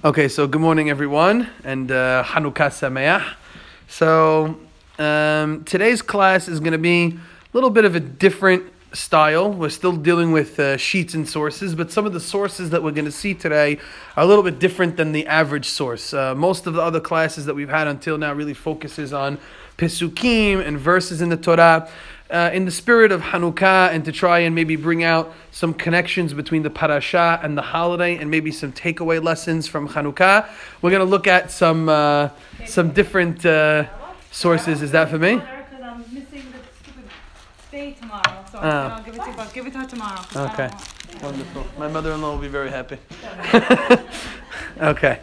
Okay, so good morning, everyone, and Hanukkah Sameach. So today's class is going to be a little bit of a different style. We're still dealing with sheets and sources, but some of the sources that we're going to see today are a little bit different than the average source. Most of the other classes that we've had until now really focuses on Pesukim and verses in the Torah. In the spirit of Hanukkah, and to try and maybe bring out some connections between the parasha and the holiday, and maybe some takeaway lessons from Hanukkah, we're going to look at some different sources. Is that for me? Because I'm missing the stupid day tomorrow, so I'll give it to you, but give it to her tomorrow. Okay, wonderful. My mother-in-law will be very happy. Okay.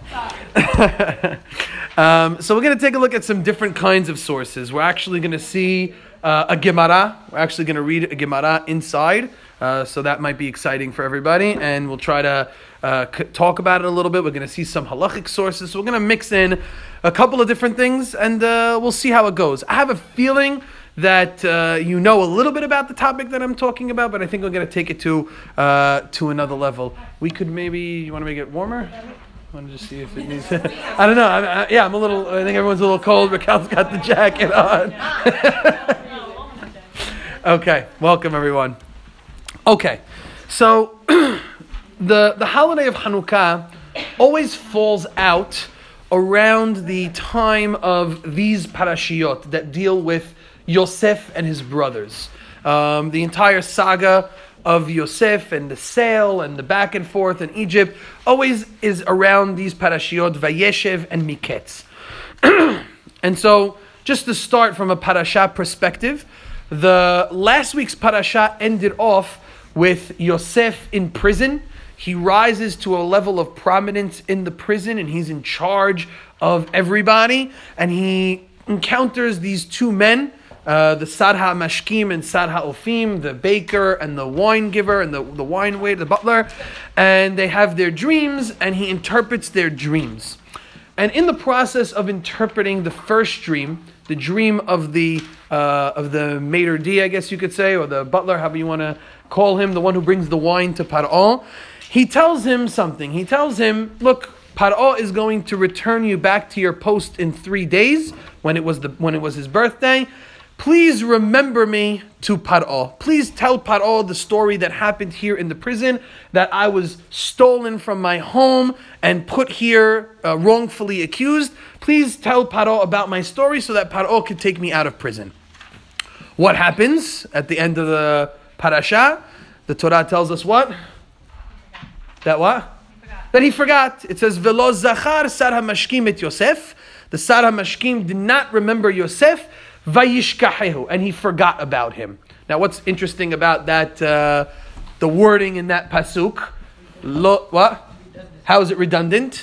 So we're going to take a look at some different kinds of sources. We're actually going to see a Gemara. We're actually going to read a Gemara inside, so that might be exciting for everybody, and we'll try to talk about it a little bit. We're going to see some halachic sources, so we're going to mix in a couple of different things, and we'll see how it goes. I have a feeling that you know a little bit about the topic that I'm talking about, but I think we're going to take it to another level. We could maybe, you want to make it warmer? I want to just see if it needs. I don't know. I'm a little. I think everyone's a little cold. Raquel's got the jacket on. Okay, welcome everyone. Okay, so the holiday of Hanukkah always falls out around the time of these parashiyot that deal with Yosef and his brothers. The entire saga of Yosef and the sale and the back and forth in Egypt always is around these parashiyot, Vayeshev and Miketz. And so, just to start from a parasha perspective, the last week's parasha ended off with Yosef in prison. He rises to a level of prominence in the prison, and he's in charge of everybody, and he encounters these two men, the Sar HaMashkim and Sar HaOfim, the baker and the wine giver and the wine waiter, the butler, and they have their dreams, and he interprets their dreams. And in the process of interpreting the first dream, the dream of the maitre d', I guess you could say, or the butler, however you want to call him, the one who brings the wine to Paro, he tells him something. He tells him, look, Paro is going to return you back to your post in 3 days, when it was his birthday. Please remember me to Paro. Please tell Paro the story that happened here in the prison, that I was stolen from my home and put here wrongfully accused. Please tell Paro about my story so that Paro could take me out of prison. What happens at the end of the parasha? The Torah tells us what? That what? That he forgot. It says, Velo zachar Sar HaMashkim et Yosef. The Sar HaMashkim did not remember Yosef. Vayishkahehu, and he forgot about him. Now, what's interesting about that, the wording in that pasuk? What? How is it redundant?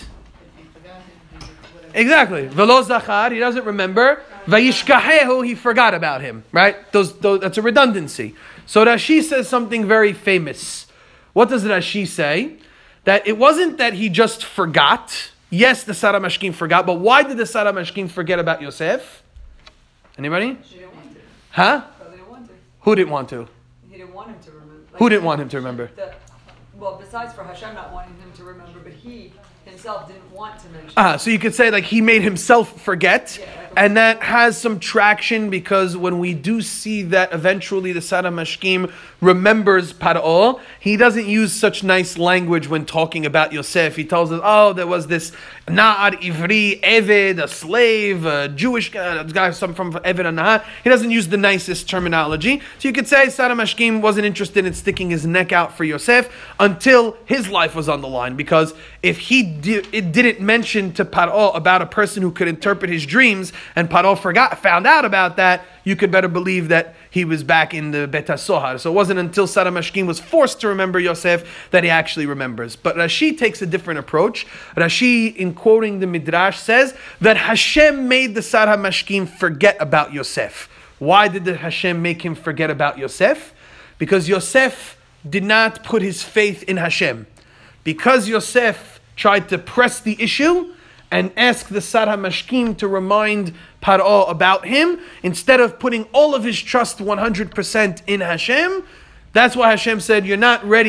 Exactly. Velo zachar, he doesn't remember. Vayishkahehu, he forgot about him. Right? That's a redundancy. So Rashi says something very famous. What does Rashi say? That it wasn't that he just forgot. Yes, the Sar HaMashkim forgot, but why did the Sar HaMashkim forget about Yosef? Anybody? She didn't want to. Huh? Probably didn't want to. Who didn't want to? He didn't want him to remember. Who didn't want him to remember? Well, besides for Hashem not wanting him to remember, but he himself didn't want to mention. So you could say like he made himself forget, and that has some traction because when we do see that eventually the Sar HaMashkim remembers Paro, he doesn't use such nice language when talking about Yosef. He tells us, oh, there was this Na'ar Ivri, Eved, a slave, a Jewish guy, some from Eved and Na'ar. He doesn't use the nicest terminology. So you could say Sar HaMashkim wasn't interested in sticking his neck out for Yosef until his life was on the line, because if it didn't mention to Paro about a person who could interpret his dreams, and Paro found out about that, you could better believe that he was back in the Bet HaSohar. So it wasn't until Sar HaMashkim was forced to remember Yosef that he actually remembers. But Rashi takes a different approach. Rashi, in quoting the Midrash, says that Hashem made the Sar HaMashkim forget about Yosef. Why did the Hashem make him forget about Yosef? Because Yosef did not put his faith in Hashem. Because Yosef tried to press the issue and ask the Sar HaMashkim to remind Paro about him, instead of putting all of his trust 100% in Hashem, that's why Hashem said, you're not ready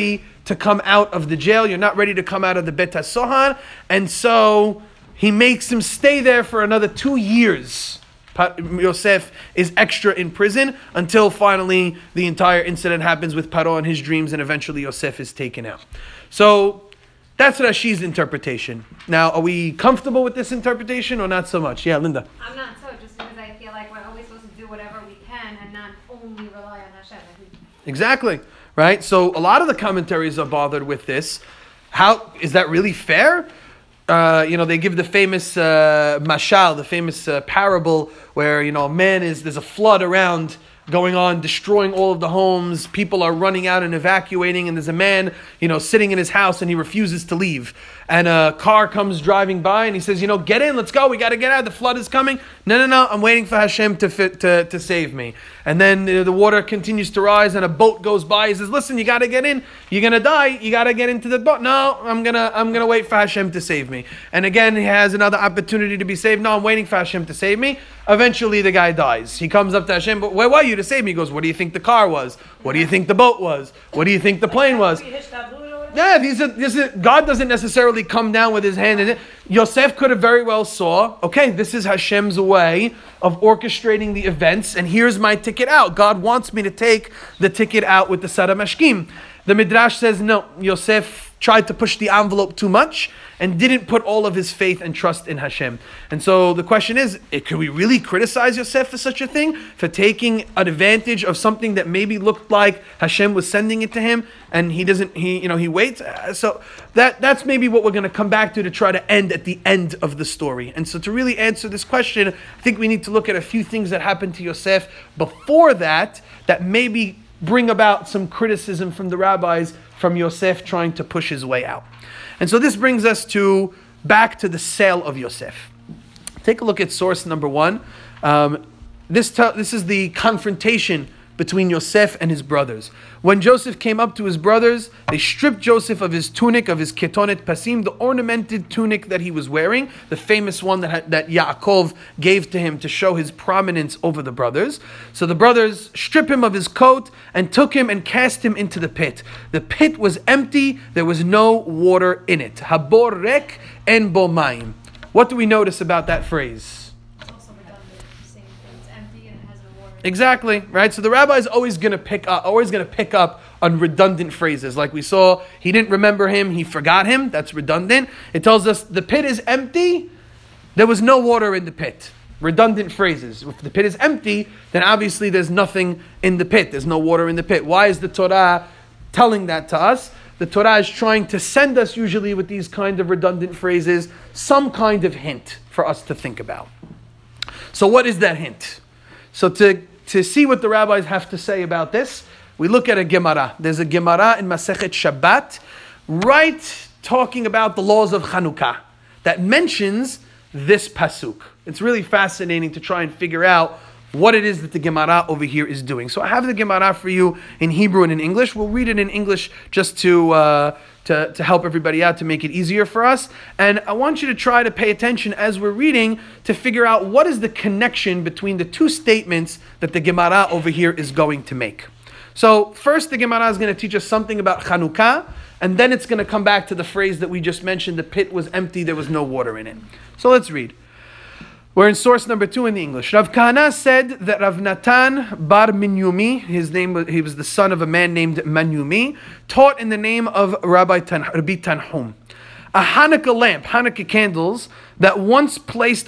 to come out of the jail. You're not ready to come out of the Bet HaSohar. And so he makes him stay there for another 2 years. Yosef is extra in prison until finally the entire incident happens with Paro and his dreams, and eventually Yosef is taken out. So that's Rashi's interpretation. Now, are we comfortable with this interpretation or not so much? Yeah, Linda. I'm not so, just because I feel like we're always supposed to do whatever we can and not only rely on Hashem. Exactly, right? So a lot of the commentaries are bothered with this. How is that really fair? They give the famous mashal, the famous parable where, a man there's a flood around going on, destroying all of the homes. People are running out and evacuating, and there's a man, sitting in his house, and he refuses to leave. And a car comes driving by, and he says, get in, let's go, we got to get out, the flood is coming. No, I'm waiting for Hashem to save me. And then the water continues to rise, and a boat goes by. He says, listen, you got to get in, you're going to die, you got to get into the boat. No, I'm gonna wait for Hashem to save me. And again, he has another opportunity to be saved. No, I'm waiting for Hashem to save me. Eventually, the guy dies. He comes up to Hashem, but where were you to save me? He goes, what do you think the car was? What do you think the boat was? What do you think the plane was? Yeah, God doesn't necessarily come down with his hand in it. Yosef could have very well saw, okay, this is Hashem's way of orchestrating the events, and here's my ticket out. God wants me to take the ticket out with the Sara Mashkim. The Midrash says, no, Yosef tried to push the envelope too much and didn't put all of his faith and trust in Hashem. And so the question is, can we really criticize Yosef for such a thing? For taking advantage of something that maybe looked like Hashem was sending it to him, and he waits? So that's maybe what we're going to come back to try to end at the end of the story. And so to really answer this question, I think we need to look at a few things that happened to Yosef before that maybe bring about some criticism from the rabbis from Yosef trying to push his way out. And so this brings us back to the sale of Yosef. Take a look at source number 1. This is the confrontation between Yosef and his brothers. When Joseph came up to his brothers, they stripped Joseph of his tunic, of his ketonet pasim, the ornamented tunic that he was wearing, the famous one that Yaakov gave to him to show his prominence over the brothers. So the brothers stripped him of his coat and took him and cast him into the pit. The pit was empty, there was no water in it. Habor rek en bo mayim. What do we notice about that phrase? Exactly, right? So the rabbi is always going to pick up on redundant phrases. Like we saw, he didn't remember him, he forgot him. That's redundant. It tells us the pit is empty. There was no water in the pit. Redundant phrases. If the pit is empty, then obviously there's nothing in the pit. There's no water in the pit. Why is the Torah telling that to us? The Torah is trying to send us, usually with these kind of redundant phrases, some kind of hint for us to think about. So what is that hint? So to see what the rabbis have to say about this, we look at a Gemara. There's a Gemara in Masechet Shabbat, right talking about the laws of Chanukah, that mentions this pasuk. It's really fascinating to try and figure out what it is that the Gemara over here is doing. So I have the Gemara for you in Hebrew and in English. We'll read it in English just to help everybody out, to make it easier for us. And I want you to try to pay attention as we're reading to figure out what is the connection between the two statements that the Gemara over here is going to make. So first the Gemara is going to teach us something about Chanukah, and then it's going to come back to the phrase that we just mentioned, the pit was empty, there was no water in it. So let's read. We're in source number 2 in the English. Rav Kahana said that Rav Natan bar Minyumi, he was the son of a man named Manyumi, taught in the name of Rabbi Tanhum. A Hanukkah lamp, Hanukkah candles, that one placed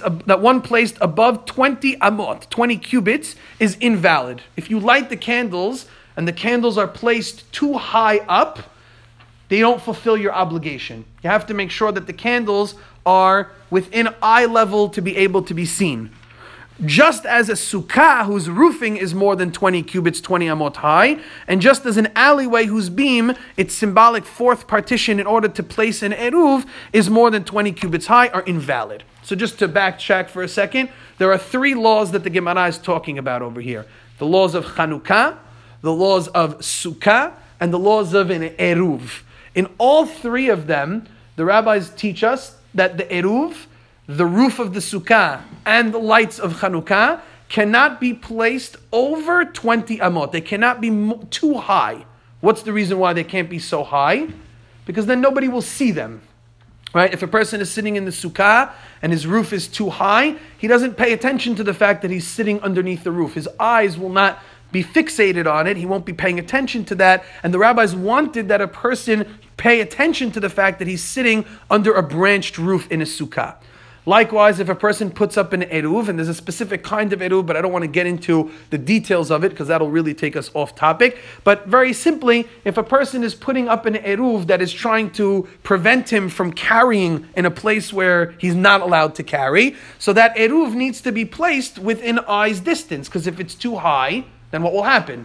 above 20 amot, 20 cubits, is invalid. If you light the candles and the candles are placed too high up, they don't fulfill your obligation. You have to make sure that the candles are within eye level to be able to be seen. Just as a sukkah whose roofing is more than 20 cubits, 20 amot high, and just as an alleyway whose beam, its symbolic fourth partition in order to place an eruv, is more than 20 cubits high, are invalid. So just to backtrack for a second, there are 3 laws that the Gemara is talking about over here. The laws of Chanukah, the laws of sukkah, and the laws of an eruv. In all 3 of them, the rabbis teach us that the eruv, the roof of the sukkah, and the lights of Chanukah cannot be placed over 20 amot. They cannot be too high. What's the reason why they can't be so high? Because then nobody will see them. Right? If a person is sitting in the sukkah and his roof is too high, he doesn't pay attention to the fact that he's sitting underneath the roof. His eyes will not be fixated on it. He won't be paying attention to that. And the rabbis wanted that a person pay attention to the fact that he's sitting under a branched roof in a sukkah. Likewise, if a person puts up an eruv, and there's a specific kind of eruv, but I don't want to get into the details of it because that'll really take us off topic. But very simply, if a person is putting up an eruv that is trying to prevent him from carrying in a place where he's not allowed to carry, so that eruv needs to be placed within eye's distance, because if it's too high, then what will happen?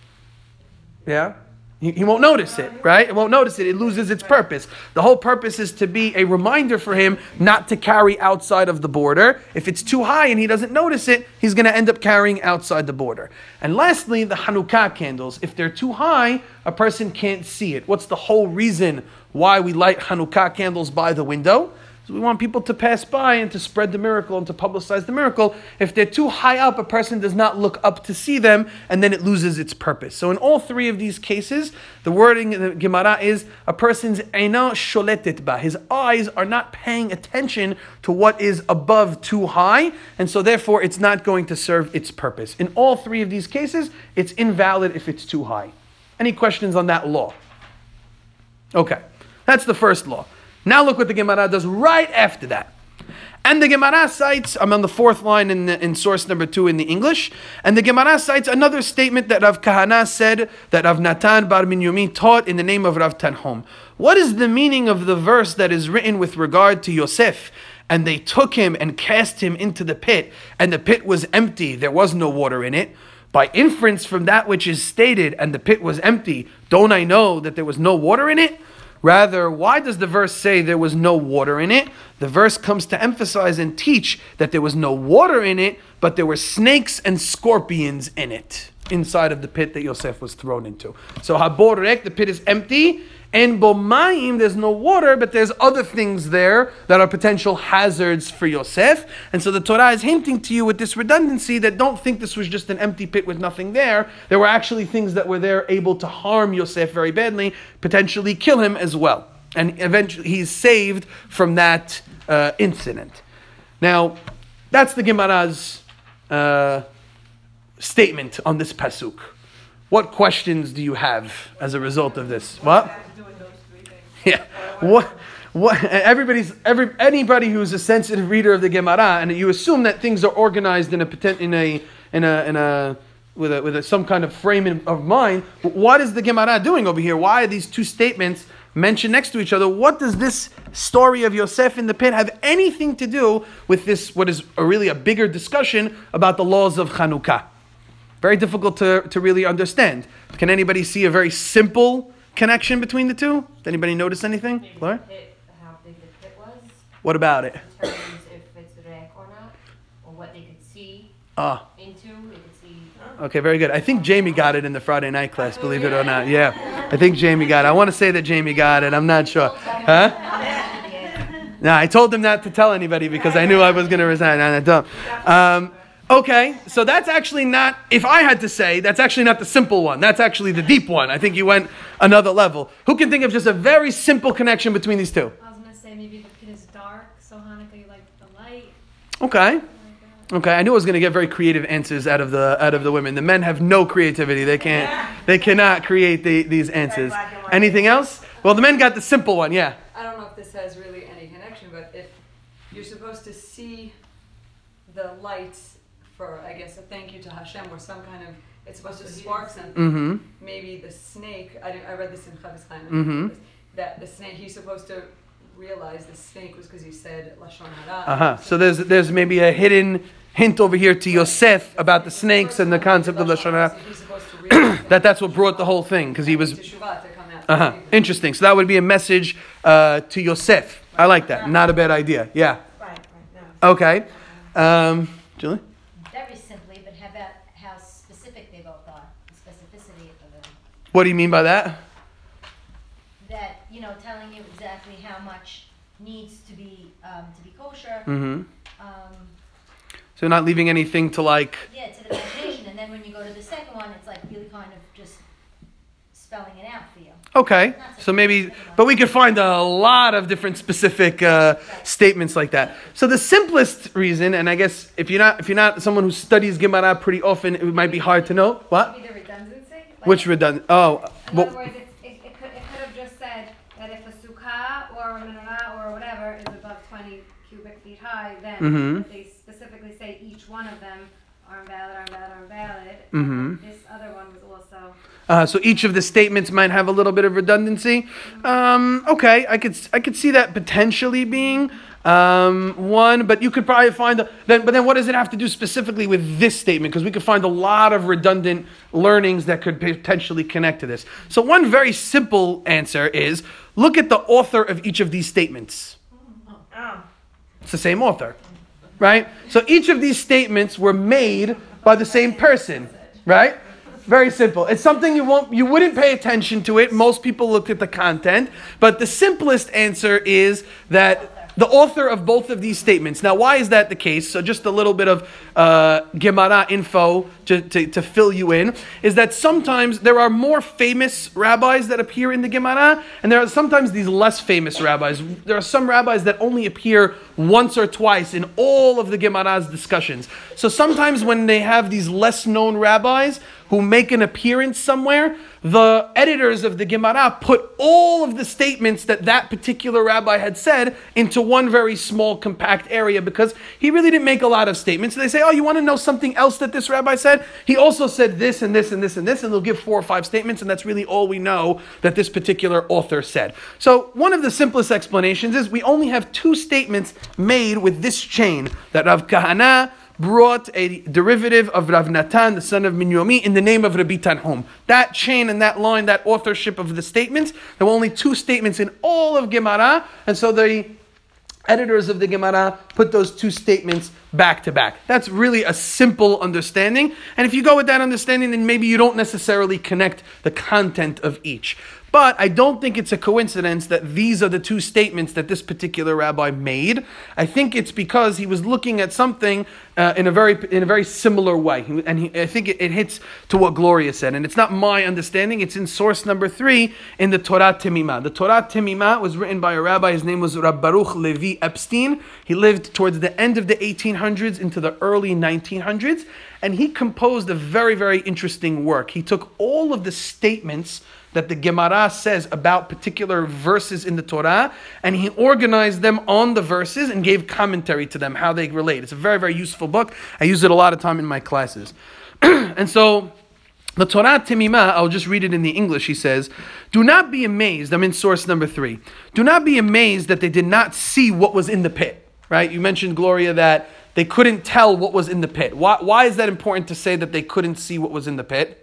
Yeah? He won't notice it, right? It won't notice it. It loses its purpose. The whole purpose is to be a reminder for him not to carry outside of the border. If it's too high and he doesn't notice it, he's going to end up carrying outside the border. And lastly, the Hanukkah candles. If they're too high, a person can't see it. What's the whole reason why we light Hanukkah candles by the window? So we want people to pass by and to spread the miracle and to publicize the miracle. If they're too high up, a person does not look up to see them, and then it loses its purpose. So in all three of these cases, the wording in the Gemara is a person's eina sholetet ba. His eyes are not paying attention to what is above too high, and so therefore it's not going to serve its purpose. In all three of these cases, it's invalid if it's too high. Any questions on that law? Okay, that's the first law. Now look what the Gemara does right after that. And the Gemara cites, I'm on the fourth line in source number 2 in the English, and the Gemara cites another statement that Rav Kahana said, that Rav Natan bar Minyomi taught in the name of Rav Tanhom. What is the meaning of the verse that is written with regard to Yosef? And they took him and cast him into the pit, and the pit was empty, there was no water in it. By inference from that which is stated, and the pit was empty, don't I know that there was no water in it? Rather, why does the verse say there was no water in it? The verse comes to emphasize and teach that there was no water in it, but there were snakes and scorpions in it, inside of the pit that Yosef was thrown into. So Haborek, the pit is empty, and Bomayim, there's no water, but there's other things there that are potential hazards for Yosef. And so the Torah is hinting to you with this redundancy that don't think this was just an empty pit with nothing there. There were actually things that were there able to harm Yosef very badly, potentially kill him as well. And eventually he's saved from that incident. Now, that's the Gemara's statement on this pasuk. What questions do you have as a result of this? What? Yeah. What? Anybody who's a sensitive reader of the Gemara, and you assume that things are organized with some kind of frame of mind. What is the Gemara doing over here? Why are these two statements mentioned next to each other? What does this story of Yosef in the pit have anything to do with this? What is really a bigger discussion about the laws of Chanukah? Very difficult to really understand. Can anybody see a very simple connection between the two? Did anybody notice anything? Laura? How big the pit was. What about it? Determines if it's rek or not, or what they could see into. They could see. Okay, very good. I think Jamie got it in the Friday night class, believe it or not. Yeah, I think Jamie got it. I want to say that Jamie got it. I'm not sure. Huh? No, I told him not to tell anybody because I knew I was going to resign. I don't. Okay, so that's actually not, if I had to say, that's actually not the simple one. That's actually the deep one. I think you went another level. Who can think of just a very simple connection between these two? I was going to say maybe the pit is dark, so Hanukkah you like the light. Okay. Okay, I knew I was going to get very creative answers out of the women. The men have no creativity. They cannot create these answers. Anything else? Well, the men got the simple one, yeah. I don't know if this has really any connection, but if you're supposed to see the lights for, I guess, a thank you to Hashem, or some kind of, it's supposed to spark something. Mm-hmm. Maybe the snake, I read this in Chavis Chaim, that the snake, he's supposed to realize the snake was because he said Lashon Hara. So there's maybe a hidden hint over here to Yosef about the snakes and the concept of Lashon Hara. He's supposed to realize that's what brought the whole thing, because he was... Teshuvah to come out. Interesting. So that would be a message to Yosef. I like that. Not a bad idea. Yeah. Right, no. Okay. Julie? Very simply, but how about how specific they both are, the specificity of them. What do you mean by that? That, telling you exactly how much needs to be kosher. Mm-hmm. So not leaving anything to to the imagination. And then when you go to the second one, it's like really kind of just spelling it Okay, so maybe, but we could find a lot of different specific statements like that. So the simplest reason, and I guess if you're not someone who studies Gemara pretty often, it might be hard to know. What? Maybe the redundancy? Like, Which redundant? Oh, in well, other words, it could have just said that if a sukkah or a menorah or whatever is above 20 cubic feet high, then Mhm. they specifically say each one of them are invalid. Mhm. This other one was also. So each of the statements might have a little bit of redundancy. Okay, I could see that potentially being one, but you could probably find but then what does it have to do specifically with this statement? Because we could find a lot of redundant learnings that could potentially connect to this. So one very simple answer is look at the author of each of these statements. It's the same author, right? So each of these statements were made by the same person, right? Very simple. It's something you wouldn't pay attention to it. Most people look at the content, but the simplest answer is that the author of both of these statements. Now, why is that the case? So just a little bit of Gemara info to fill you in, is that sometimes there are more famous rabbis that appear in the Gemara, and there are sometimes these less famous rabbis. There are some rabbis that only appear once or twice in all of the Gemara's discussions. So sometimes when they have these less known rabbis who make an appearance somewhere, the editors of the Gemara put all of the statements that particular rabbi had said into one very small, compact area because he really didn't make a lot of statements. So they say, oh, you want to know something else that this rabbi said? He also said this and this and this and this, and they'll give 4 or 5 statements, and that's really all we know that this particular author said. So one of the simplest explanations is we only have 2 statements made with this chain, that Rav Kahana brought a derivative of Rav Natan, the son of Minyomi, in the name of Rabbi Tanhum. That chain and that line, that authorship of the statements, there were only 2 statements in all of Gemara, and so the editors of the Gemara put those 2 statements back to back. That's really a simple understanding, and if you go with that understanding, then maybe you don't necessarily connect the content of each. But I don't think it's a coincidence that these are the 2 statements that this particular rabbi made. I think it's because he was looking at something in a very similar way, I think it hits to what Gloria said, and it's not my understanding. It's in source number 3 in the Torah Temimah. The Torah Temimah was written by a rabbi. His name was Rab Baruch Levi Epstein. He lived towards the end of the 1800s into the early 1900s, and he composed a very, very interesting work. He took all of the statements that the Gemara says about particular verses in the Torah, and he organized them on the verses and gave commentary to them, how they relate. It's a very, very useful book. I use it a lot of time in my classes. And so, the Torah Temimah, I'll just read it in the English, he says, do not be amazed, I'm in source number 3, do not be amazed that they did not see what was in the pit, right? You mentioned, Gloria, that they couldn't tell what was in the pit. Why is that important to say that they couldn't see what was in the pit?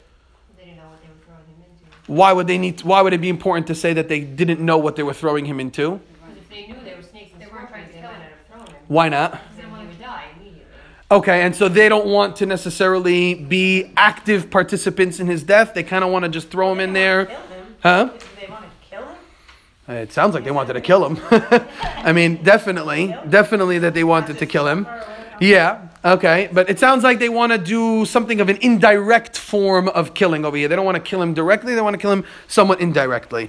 Why would it be important to say that they didn't know what they were throwing him into? Because if they knew they were snakes and scorpions, they might not have thrown him. Why not? Because then he would die immediately. Okay, and so they don't want to necessarily be active participants in his death. They kind of want to just throw him in there. Kill him. Huh? Do they want to kill him? It sounds like they wanted to kill him. I mean, definitely that they wanted to kill him. Yeah, okay, but it sounds like they want to do something of an indirect form of killing over here. They don't want to kill him directly; they want to kill him somewhat indirectly.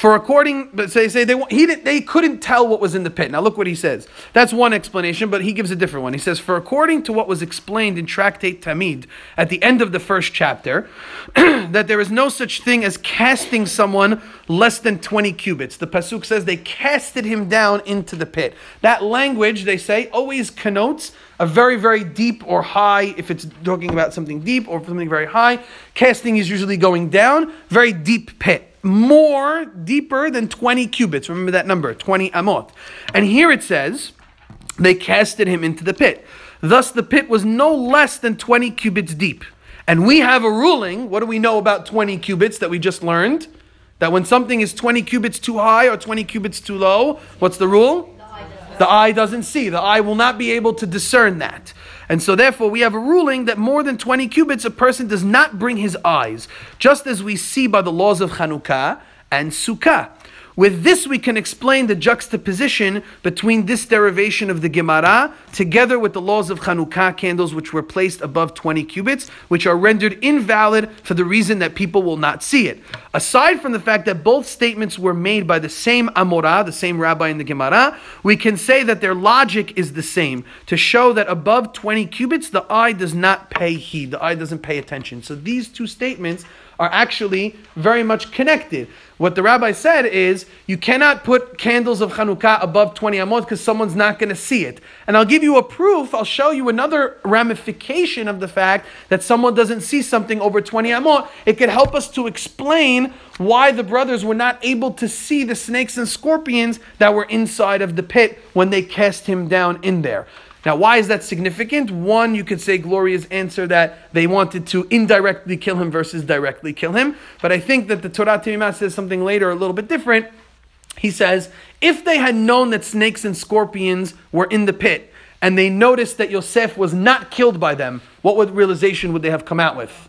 They couldn't tell what was in the pit. Now look what he says. That's one explanation, but he gives a different one. He says, for according to what was explained in Tractate Tamid at the end of the first chapter, that there is no such thing as casting someone less than 20 cubits. The pasuk says they casted him down into the pit. That language, they say, always connotes a very, very deep or high, if it's talking about something deep or something very high. Casting is usually going down, very deep pit. Deeper than 20 cubits. Remember that number, 20 amot. And here it says, they casted him into the pit. Thus the pit was no less than 20 cubits deep. And we have a ruling, what do we know about 20 cubits that we just learned? That when something is 20 cubits too high or 20 cubits too low, what's the rule? The eye doesn't see. The eye will not be able to discern that. And so therefore we have a ruling that more than 20 cubits a person does not bring his eyes, just as we see by the laws of Chanukah and Sukkah. With this, we can explain the juxtaposition between this derivation of the Gemara together with the laws of Chanukah candles, which were placed above 20 cubits, which are rendered invalid for the reason that people will not see it. Aside from the fact that both statements were made by the same Amorah, the same rabbi in the Gemara, we can say that their logic is the same, to show that above 20 cubits, the eye does not pay heed, the eye doesn't pay attention. So these two statements are actually very much connected. What the rabbi said is, you cannot put candles of Chanukah above 20 amot because someone's not going to see it. And I'll give you a proof, I'll show you another ramification of the fact that someone doesn't see something over 20 amot. It could help us to explain why the brothers were not able to see the snakes and scorpions that were inside of the pit when they cast him down in there. Now, why is that significant? One, you could say Gloria's answer that they wanted to indirectly kill him versus directly kill him. But I think that the Torah Timimah says something later a little bit different. He says, if they had known that snakes and scorpions were in the pit, and they noticed that Yosef was not killed by them, what realization would they have come out with?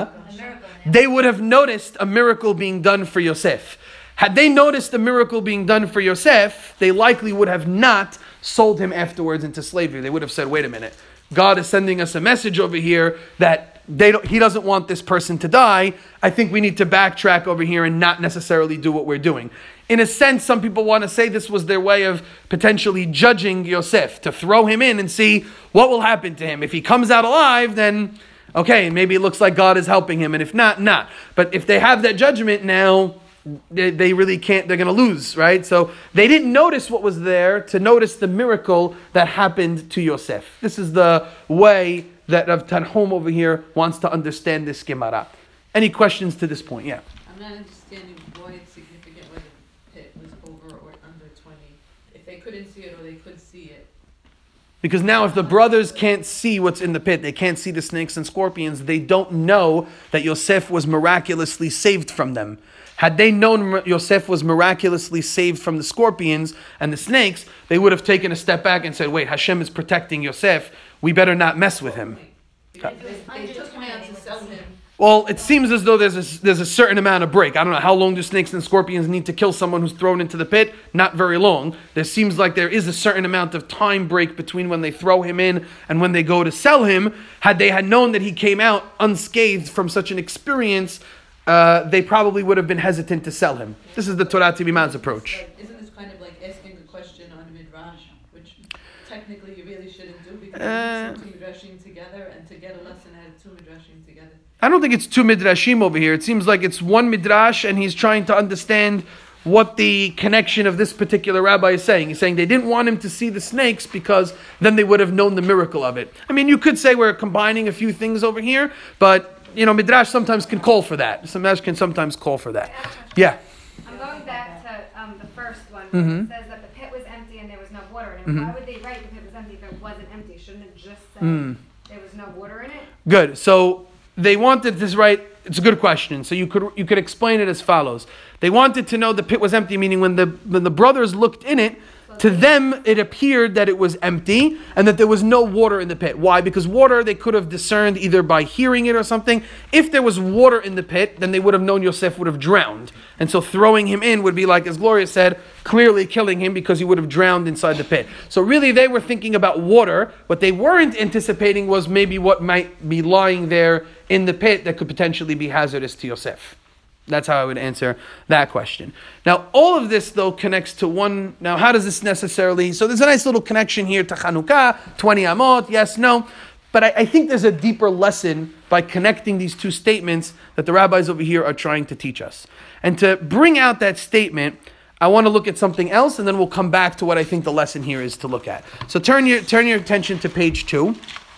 They would have noticed a miracle being done for Yosef. Had they noticed the miracle being done for Yosef, they likely would have not sold him afterwards into slavery. They would have said, wait a minute, God is sending us a message over here that he doesn't want this person to die. I think we need to backtrack over here and not necessarily do what we're doing. In a sense, some people want to say this was their way of potentially judging Yosef, to throw him in and see what will happen to him. If he comes out alive, then okay, maybe it looks like God is helping him, and if not, not. But if they have that judgment now, they really can't, they're going to lose, right? So they didn't notice what was there to notice the miracle that happened to Yosef. This is the way that Rav Tanhum over here wants to understand this Gemara. Any questions to this point? Yeah. I'm not understanding why it's significant whether the pit was over or under 20. If they couldn't see it or they could see it. Because now if the brothers can't see what's in the pit, they can't see the snakes and scorpions, they don't know that Yosef was miraculously saved from them. Had they known Yosef was miraculously saved from the scorpions and the snakes, they would have taken a step back and said, wait, Hashem is protecting Yosef, we better not mess with him. They took him out to sell him. Well, it seems as though there's a certain amount of break. I don't know, how long do snakes and scorpions need to kill someone who's thrown into the pit? Not very long. There seems like there is a certain amount of time break between when they throw him in and when they go to sell him. Had they had known that he came out unscathed from such an experience, they probably would have been hesitant to sell him. This is the Torah Timimah's approach. Isn't this kind of like asking a question on a midrash, which technically you really shouldn't do because you need two midrashim together, and to get a lesson out of two midrashim together? I don't think it's two midrashim over here. It seems like it's one midrash, and he's trying to understand what the connection of this particular rabbi is saying. He's saying they didn't want him to see the snakes because then they would have known the miracle of it. I mean, you could say we're combining a few things over here, but midrash sometimes can call for that. Midrash can sometimes call for that. Yeah. I'm going back to the first one. Mm-hmm. It says that the pit was empty and there was no water in it. Mm-hmm. Why would they write the pit was empty if it wasn't empty? Shouldn't it just say there was no water in it? Good. So they wanted this right. It's a good question. So you could explain it as follows. They wanted to know the pit was empty, meaning when the brothers looked in it, to them it appeared that it was empty and that there was no water in the pit. Why? Because water they could have discerned either by hearing it or something. If there was water in the pit, then they would have known Yosef would have drowned. And so throwing him in would be like, as Gloria said, clearly killing him because he would have drowned inside the pit. So really they were thinking about water. What they weren't anticipating was maybe what might be lying there in the pit that could potentially be hazardous to Yosef. That's how I would answer that question. Now, all of this, though, connects to one. Now, how does this necessarily... So there's a nice little connection here to Chanukah, 20 amot, yes, no. But I think there's a deeper lesson by connecting these two statements that the rabbis over here are trying to teach us. And to bring out that statement, I want to look at something else, and then we'll come back to what I think the lesson here is to look at. So turn your attention to page 2.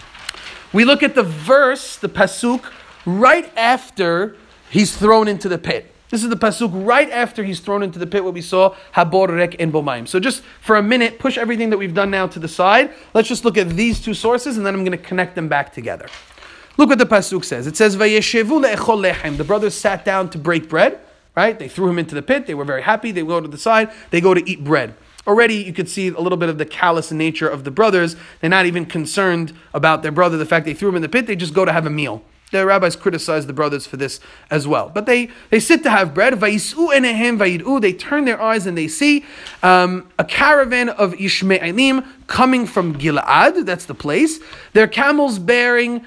We look at the verse, the pasuk, right after he's thrown into the pit. This is the pasuk right after he's thrown into the pit, what we saw, Habor Rek En Bomaim. So just for a minute, push everything that we've done now to the side. Let's just look at these two sources, and then I'm going to connect them back together. Look what the pasuk says. It says, Vayeshevu le'echol lechem. The brothers sat down to break bread, right? They threw him into the pit. They were very happy. They go to the side. They go to eat bread. Already you could see a little bit of the callous nature of the brothers. They're not even concerned about their brother. The fact they threw him in the pit, they just go to have a meal. The rabbis criticize the brothers for this as well. But they sit to have bread. Vayis'u enehem vayid'u. They turn their eyes and they see a caravan of Ishmaelim coming from Gilad. That's the place. Their camels bearing,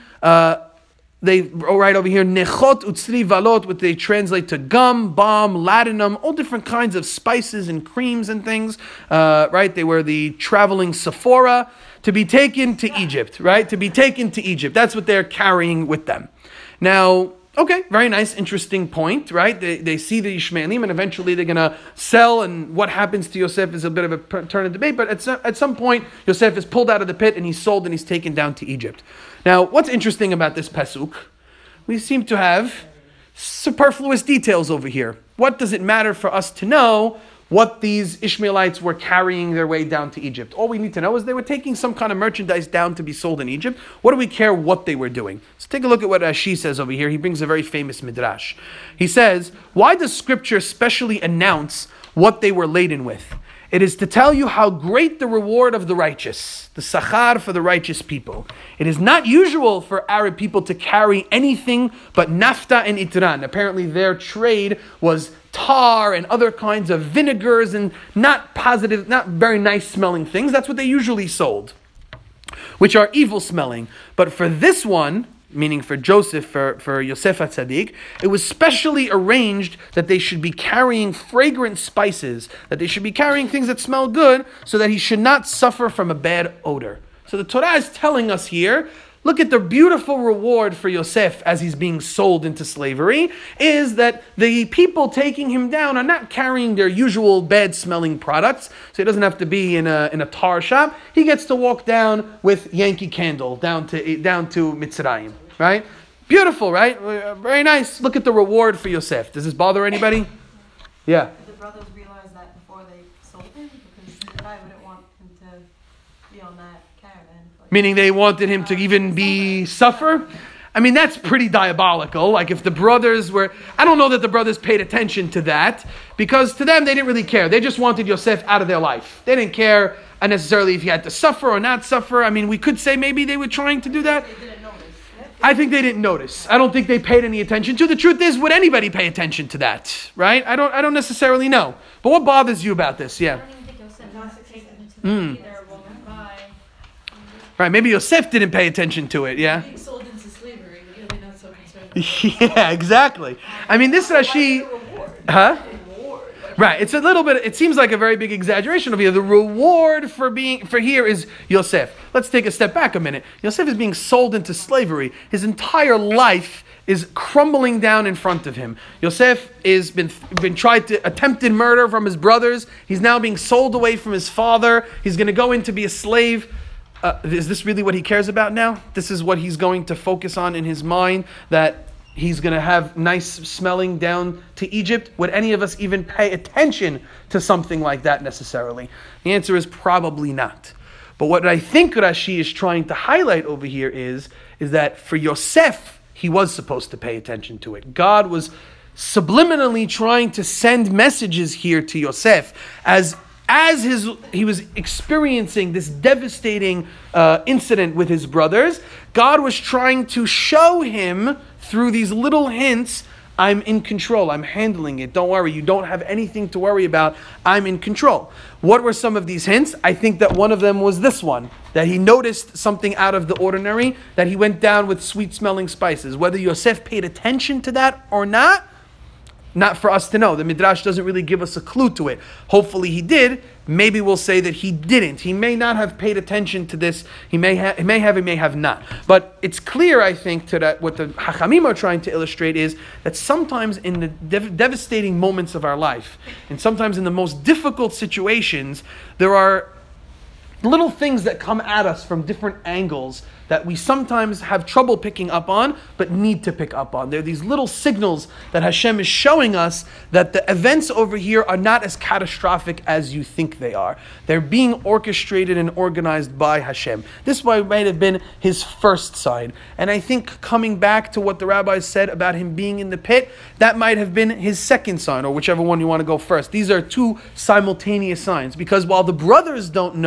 they write over here, nechot utzri valot, which they translate to gum, balm, ladanum, all different kinds of spices and creams and things. Right? They were the traveling Sephora to be taken to Egypt. Right? To be taken to Egypt. That's what they're carrying with them. Now, okay, very nice, interesting point, right? They see the Ishmaelim and eventually they're going to sell, and what happens to Yosef is a bit of a turn of debate, but at some point, Yosef is pulled out of the pit and he's sold and he's taken down to Egypt. Now, what's interesting about this pasuk? We seem to have superfluous details over here. What does it matter for us to know what these Ishmaelites were carrying their way down to Egypt? All we need to know is they were taking some kind of merchandise down to be sold in Egypt. What do we care what they were doing? So take a look at what Rashi says over here. He brings a very famous midrash. He says, why does Scripture specially announce what they were laden with? It is to tell you how great the reward of the righteous, the sachar for the righteous people. It is not usual for Arab people to carry anything but nafta and itran. Apparently their trade was tar and other kinds of vinegars and not very nice smelling things. That's what they usually sold, which are evil smelling. But for this one, meaning for Joseph, for Yosef HaTzadik, it was specially arranged that they should be carrying fragrant spices, that they should be carrying things that smell good, so that he should not suffer from a bad odor. So the Torah is telling us here, look at the beautiful reward for Yosef as he's being sold into slavery, is that the people taking him down are not carrying their usual bad-smelling products, so he doesn't have to be in a tar shop. He gets to walk down with Yankee Candle down to Mitzrayim, right? Beautiful, right? Very nice. Look at the reward for Yosef. Does this bother anybody? Yeah. Did the brothers realize that before they sold him? Because the guy wouldn't want him to be on that caravan. Meaning they wanted him to even suffer? I mean, that's pretty diabolical. Like if the brothers I don't know that the brothers paid attention to that, because to them they didn't really care. They just wanted Yosef out of their life. They didn't care necessarily if he had to suffer or not suffer. I mean, we could say maybe they were trying to do that. They didn't notice. I think they didn't notice. I don't think they paid any attention to. The truth is, would anybody pay attention to that? Right? I don't necessarily know. But what bothers you about this? Yeah. I don't even think Yosef wants to take them to the either. Right, maybe Yosef didn't pay attention to it, yeah? Being sold into slavery, really not so concerned about Yeah, exactly. I mean, this Rashi... Huh? Right, it's a little bit, it seems like a very big exaggeration of here. The reward for here is Yosef. Let's take a step back a minute. Yosef is being sold into slavery. His entire life is crumbling down in front of him. Yosef is been tried to attempted murder from his brothers. He's now being sold away from his father. He's going to go in to be a slave. Is this really what he cares about now? This is what he's going to focus on in his mind, that he's going to have nice smelling down to Egypt? Would any of us even pay attention to something like that necessarily? The answer is probably not. But what I think Rashi is trying to highlight over here is that for Yosef, he was supposed to pay attention to it. God was subliminally trying to send messages here to Yosef as he was experiencing this devastating incident with his brothers. God was trying to show him through these little hints, I'm in control, I'm handling it, don't worry, you don't have anything to worry about, I'm in control. What were some of these hints? I think that one of them was this one, that he noticed something out of the ordinary, that he went down with sweet-smelling spices. Whether Yosef paid attention to that or not for us to know. The Midrash doesn't really give us a clue to it. Hopefully he did. Maybe we'll say that he didn't. He may not have paid attention to this. He may have not. But it's clear, I think, to that what the Hachamim are trying to illustrate is that sometimes in the devastating moments of our life, and sometimes in the most difficult situations, there are little things that come at us from different angles that we sometimes have trouble picking up on, but need to pick up on. There are these little signals that Hashem is showing us that the events over here are not as catastrophic as you think they are. They're being orchestrated and organized by Hashem. This might have been his first sign. And I think coming back to what the rabbis said about him being in the pit, that might have been his second sign, or whichever one you want to go first. These are two simultaneous signs, because while the brothers don't know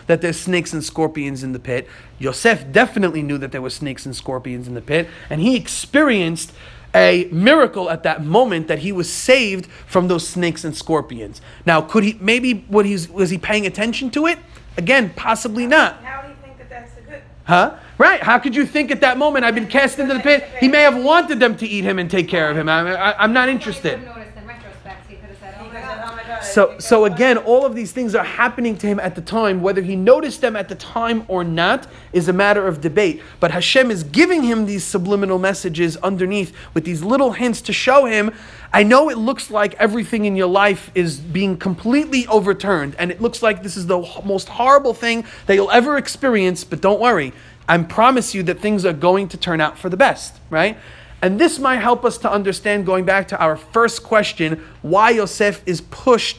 that there's snakes and scorpions in the pit. Yosef definitely knew that there were snakes and scorpions in the pit, and he experienced a miracle at that moment that he was saved from those snakes and scorpions. Now, was he paying attention to it? Again, possibly not. How do you think that that's a good? Huh? Right. How could you think at that moment, I've been cast into the pit? He may have wanted them to eat him and take care of him. I'm not interested. He could have noticed in retrospect. He could have said, "Oh my God." So again, all of these things are happening to him at the time. Whether he noticed them at the time or not is a matter of debate. But Hashem is giving him these subliminal messages underneath with these little hints to show him, I know it looks like everything in your life is being completely overturned, and it looks like this is the most horrible thing that you'll ever experience, but don't worry. I promise you that things are going to turn out for the best, right? And this might help us to understand, going back to our first question, why Yosef is punished,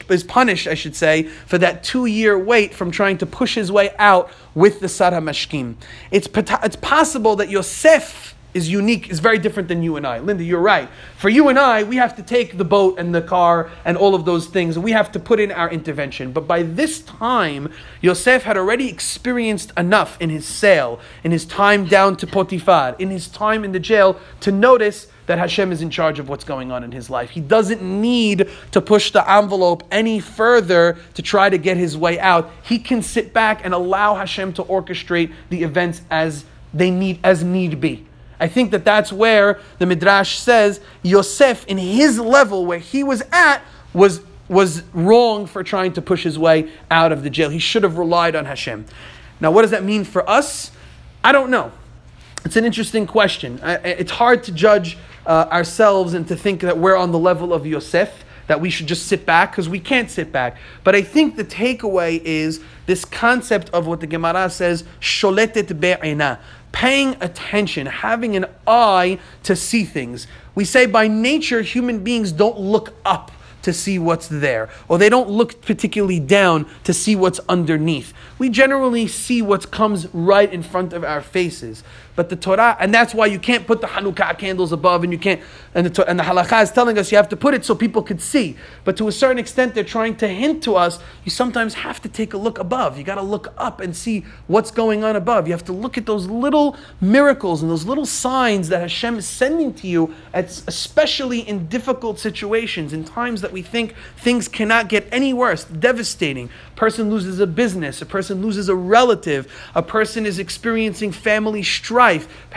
for that 2-year wait from trying to push his way out with the Sar HaMashkim. It's possible that Yosef is unique, is very different than you and I. Linda, you're right. For you and I, we have to take the boat and the car and all of those things, and we have to put in our intervention. But by this time, Yosef had already experienced enough in his sail, in his time down to Potiphar, in his time in the jail, to notice that Hashem is in charge of what's going on in his life. He doesn't need to push the envelope any further to try to get his way out. He can sit back and allow Hashem to orchestrate the events as need be. I think that that's where the Midrash says Yosef, in his level where he was at, was wrong for trying to push his way out of the jail. He should have relied on Hashem. Now, what does that mean for us? I don't know. It's an interesting question. It's hard to judge ourselves and to think that we're on the level of Yosef, that we should just sit back, because we can't sit back. But I think the takeaway is this concept of what the Gemara says, sholetet be'ina, paying attention, having an eye to see things. We say by nature, human beings don't look up to see what's there, or they don't look particularly down to see what's underneath. We generally see what comes right in front of our faces. But the Torah, and that's why you can't put the Hanukkah candles above, and you can't, and the halakha is telling us you have to put it so people could see. But to a certain extent, they're trying to hint to us, you sometimes have to take a look above. You got to look up and see what's going on above. You have to look at those little miracles and those little signs that Hashem is sending to you, especially in difficult situations, in times that we think things cannot get any worse, devastating. A person loses a business, a person loses a relative, a person is experiencing family strife,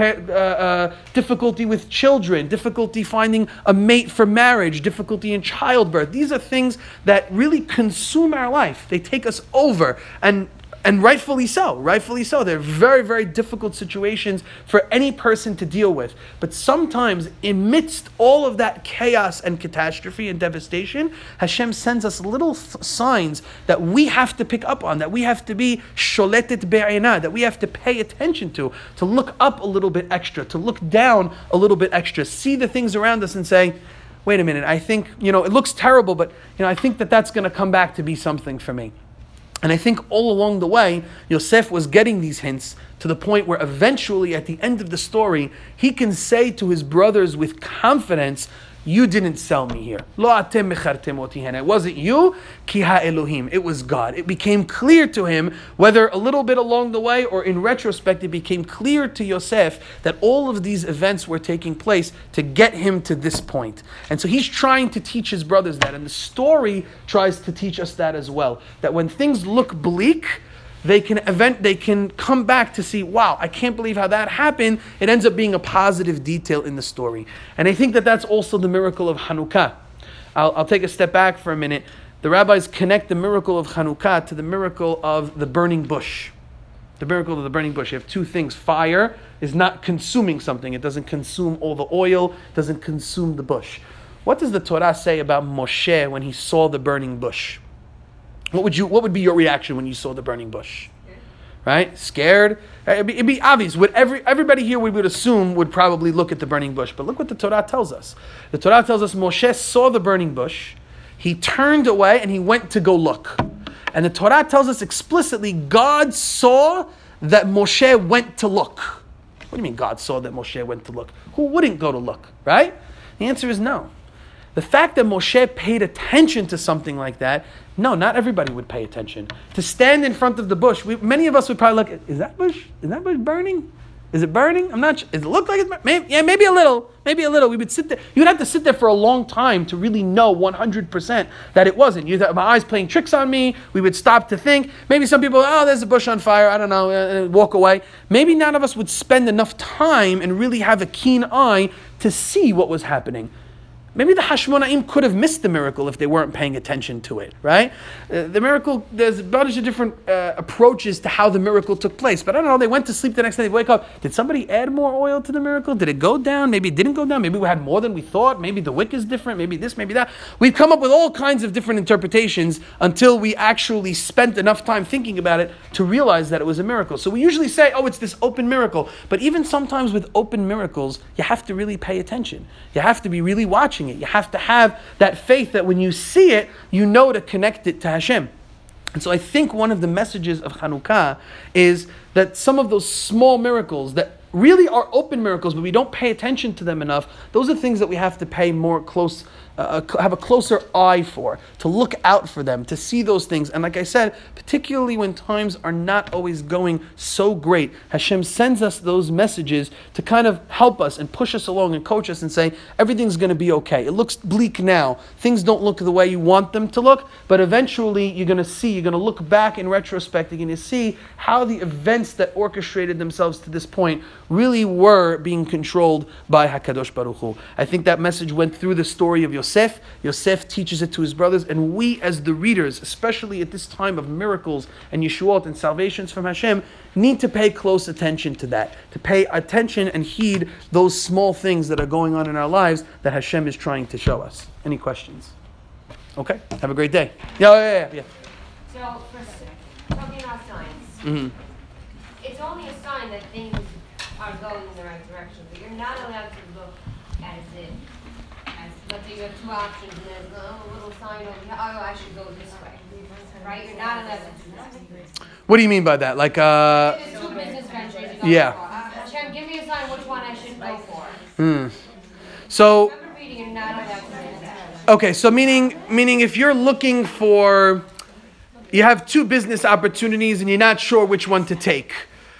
difficulty with children, difficulty finding a mate for marriage, difficulty in childbirth. These are things that really consume our life. They take us over, and rightfully so. Rightfully so. They're very, very difficult situations for any person to deal with. But sometimes, amidst all of that chaos and catastrophe and devastation, Hashem sends us little signs that we have to pick up on, that we have to be sholetet be'ina, that we have to pay attention to look up a little bit extra, to look down a little bit extra, see the things around us and say, wait a minute, I think, it looks terrible, but, I think that that's going to come back to be something for me. And I think all along the way, Yosef was getting these hints to the point where eventually, at the end of the story, he can say to his brothers with confidence, you didn't sell me here. Lo atem mechartem oti hena. It wasn't you, ki ha-Elohim. It was God. It became clear to him, whether a little bit along the way or in retrospect, it became clear to Yosef that all of these events were taking place to get him to this point. And so he's trying to teach his brothers that. And the story tries to teach us that as well. That when things look bleak, they can come back to see, wow, I can't believe how that happened. It ends up being a positive detail in the story. And I think that that's also the miracle of Hanukkah. I'll take a step back for a minute. The rabbis connect the miracle of Hanukkah to the miracle of the burning bush. The miracle of the burning bush. You have two things. Fire is not consuming something. It doesn't consume all the oil. It doesn't consume the bush. What does the Torah say about Moshe when he saw the burning bush? What would be your reaction when you saw the burning bush? Right? Scared? It'd be obvious. Everybody here, we would assume, would probably look at the burning bush. But look what the Torah tells us. The Torah tells us Moshe saw the burning bush. He turned away and he went to go look. And the Torah tells us explicitly, God saw that Moshe went to look. What do you mean God saw that Moshe went to look? Who wouldn't go to look? Right? The answer is no. The fact that Moshe paid attention to something like that, no, not everybody would pay attention. To stand in front of the bush, many of us would probably look, is that bush burning? Is it burning? I'm not sure. Does it look like it's burning? Maybe a little. Maybe a little. We would sit there. You would have to sit there for a long time to really know 100% that it wasn't. You'd have my eyes playing tricks on me. We would stop to think. Maybe some people, there's a bush on fire. I don't know. Walk away. Maybe none of us would spend enough time and really have a keen eye to see what was happening. Maybe the Hashmonaim could have missed the miracle if they weren't paying attention to it, right? The miracle, there's a bunch of different approaches to how the miracle took place. But I don't know, they went to sleep the next day, they wake up. Did somebody add more oil to the miracle? Did it go down? Maybe it didn't go down. Maybe we had more than we thought. Maybe the wick is different. Maybe this, maybe that. We've come up with all kinds of different interpretations until we actually spent enough time thinking about it to realize that it was a miracle. So we usually say, it's this open miracle. But even sometimes with open miracles, you have to really pay attention. You have to be really watching it. You have to have that faith that when you see it, you know to connect it to Hashem. And so I think one of the messages of Hanukkah is that some of those small miracles that really are open miracles, but we don't pay attention to them enough, those are things that we have to pay more close have a closer eye for, to look out for them, to see those things. And like I said, particularly when times are not always going so great, Hashem sends us those messages to kind of help us and push us along and coach us and say, everything's going to be okay. It looks bleak now. Things don't look the way you want them to look, but eventually you're going to look back in retrospect, you're going to see how the events that orchestrated themselves to this point really were being controlled by HaKadosh Baruch Hu. I think that message went through the story of Yosef. Yosef teaches it to his brothers, and we as the readers, especially at this time of miracles and Yeshuot and salvations from Hashem, need to pay close attention to that, to pay attention and heed those small things that are going on in our lives that Hashem is trying to show us. Any questions? Okay, have a great day. Yeah. So, for talking about signs, it's only a sign that things are going in the right direction, but you're not allowed to look as if, let's say you have two options and there's a little sign over here, I should go this way, right? You're not allowed to do that. What do you mean by that? Like, There's two business ventures you go for. Hashem, give me a sign which one I should go for. So, Remember reading, you're not allowed to do that. okay, so meaning if you're looking for, you have two business opportunities and you're not sure which one to take.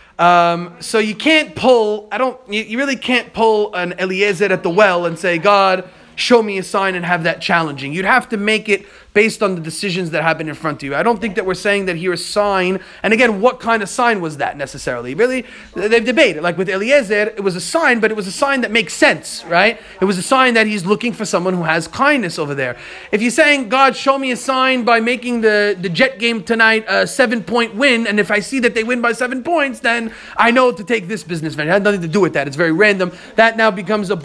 So you can't pull, you really can't pull an Eliezer at the well and say, God, show me a sign and have that challenging. You'd have to make it based on the decisions that happen in front of you. I don't think that we're saying that here a sign, and again, what kind of sign was that necessarily? Really, they've debated. Like with Eliezer, it was a sign, but it was a sign that makes sense, right? It was a sign that he's looking for someone who has kindness over there. If you're saying, God, show me a sign by making the Jet game tonight a 7-point win, and if I see that they win by 7 points, then I know to take this business venture. It had nothing to do with that. It's very random. That now becomes a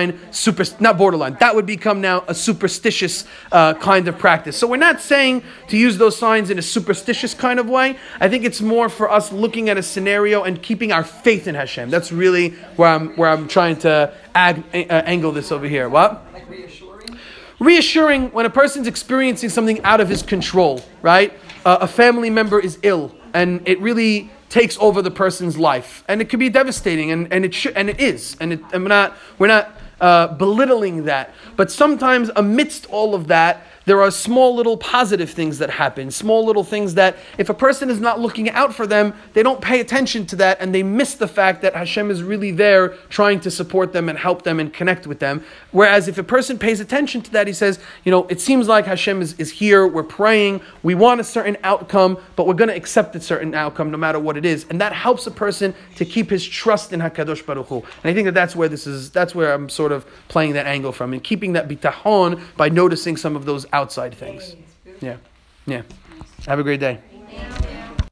that would become now a superstitious kind of practice. So we're not saying to use those signs in a superstitious kind of way. I think it's more for us looking at a scenario and keeping our faith in Hashem. That's really where I'm trying to angle this over here. What? Like reassuring? Reassuring when a person's experiencing something out of his control, right? A family member is ill and it really takes over the person's life, and it could be devastating, and it is, and we're not belittling that, but sometimes amidst all of that, there are small little positive things that happen, small little things that if a person is not looking out for them, they don't pay attention to that, and they miss the fact that Hashem is really there trying to support them and help them and connect with them. Whereas if a person pays attention to that, he says, it seems like Hashem is here, we're praying, we want a certain outcome, but we're going to accept a certain outcome no matter what it is. And that helps a person to keep his trust in HaKadosh Baruch Hu. And I think that's where I'm sort of playing that angle from, and keeping that bitachon by noticing some of those outside things. Yeah. Have a great day.